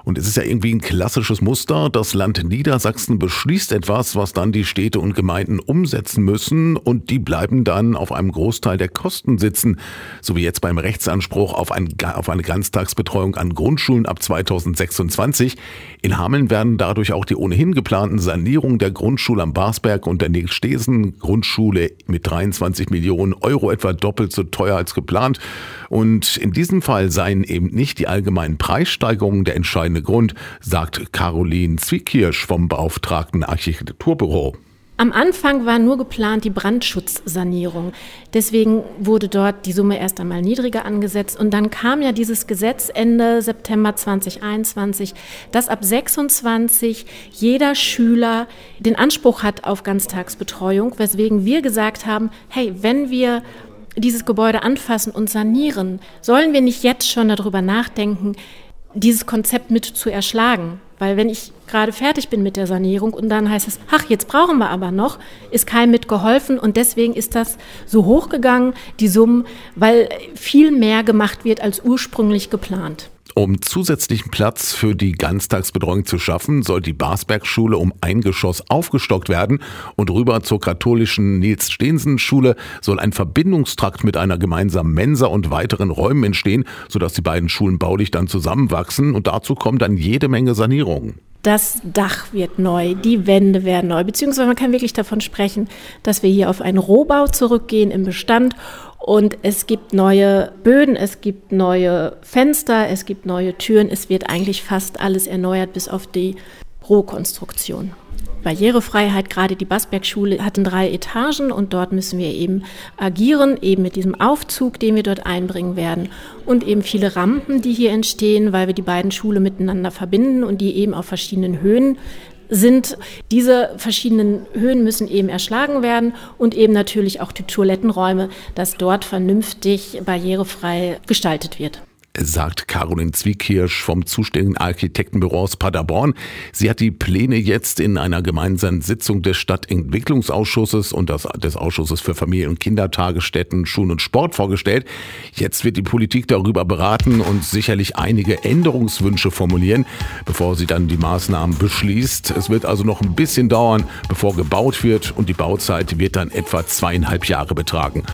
Und es ist ja irgendwie ein klassisches Muster. Das Land Niedersachsen beschließt etwas, was dann die Städte und Gemeinden umsetzen müssen. Und die bleiben dann auf einem Großteil der Kosten sitzen. So wie jetzt beim Rechtsanspruch auf eine Ganztagsbetreuung an Grundschulen ab 2026. In Hameln werden dadurch auch die ohnehin geplanten Sanierungen der Grundschule am Barsberg und der Nächstesen Grundschule mit 23 Millionen Euro etwa doppelt so teuer als geplant. Und in diesem Fall seien eben nicht die allgemeinen Preissteigerungen der entscheidende Grund, sagt Caroline Zwiekirsch vom beauftragten Architekturbüro. Am Anfang war nur geplant die Brandschutzsanierung. Deswegen wurde dort die Summe erst einmal niedriger angesetzt. Und dann kam ja dieses Gesetz Ende September 2021, dass ab 26 jeder Schüler den Anspruch hat auf Ganztagsbetreuung, weswegen wir gesagt haben, hey, wenn wir dieses Gebäude anfassen und sanieren, sollen wir nicht jetzt schon darüber nachdenken, dieses Konzept mit zu erschlagen. Weil wenn ich gerade fertig bin mit der Sanierung und dann heißt es, ach, jetzt brauchen wir aber noch, ist keinem mitgeholfen und deswegen ist das so hochgegangen, die Summen, weil viel mehr gemacht wird als ursprünglich geplant. Um zusätzlichen Platz für die Ganztagsbetreuung zu schaffen, soll die Barsberg-Schule um ein Geschoss aufgestockt werden und rüber zur katholischen Niels-Steensen-Schule soll ein Verbindungstrakt mit einer gemeinsamen Mensa und weiteren Räumen entstehen, sodass die beiden Schulen baulich dann zusammenwachsen und dazu kommt dann jede Menge Sanierungen. Das Dach wird neu, die Wände werden neu, beziehungsweise man kann wirklich davon sprechen, dass wir hier auf einen Rohbau zurückgehen im Bestand. Und es gibt neue Böden, es gibt neue Fenster, es gibt neue Türen. Es wird eigentlich fast alles erneuert, bis auf die Rohkonstruktion. Barrierefreiheit, gerade die Barsberg-Schule hat 3 Etagen und dort müssen wir eben agieren, eben mit diesem Aufzug, den wir dort einbringen werden und eben viele Rampen, die hier entstehen, weil wir die beiden Schulen miteinander verbinden und die eben auf verschiedenen Höhen sind. Diese verschiedenen Höhen müssen eben erschlagen werden und eben natürlich auch die Toilettenräume, dass dort vernünftig barrierefrei gestaltet wird. Sagt Caroline Zwiekirsch vom zuständigen Architektenbüro aus Paderborn. Sie hat die Pläne jetzt in einer gemeinsamen Sitzung des Stadtentwicklungsausschusses und des Ausschusses für Familien- und Kindertagesstätten, Schulen und Sport vorgestellt. Jetzt wird die Politik darüber beraten und sicherlich einige Änderungswünsche formulieren, bevor sie dann die Maßnahmen beschließt. Es wird also noch ein bisschen dauern, bevor gebaut wird und die Bauzeit wird dann etwa 2,5 Jahre betragen.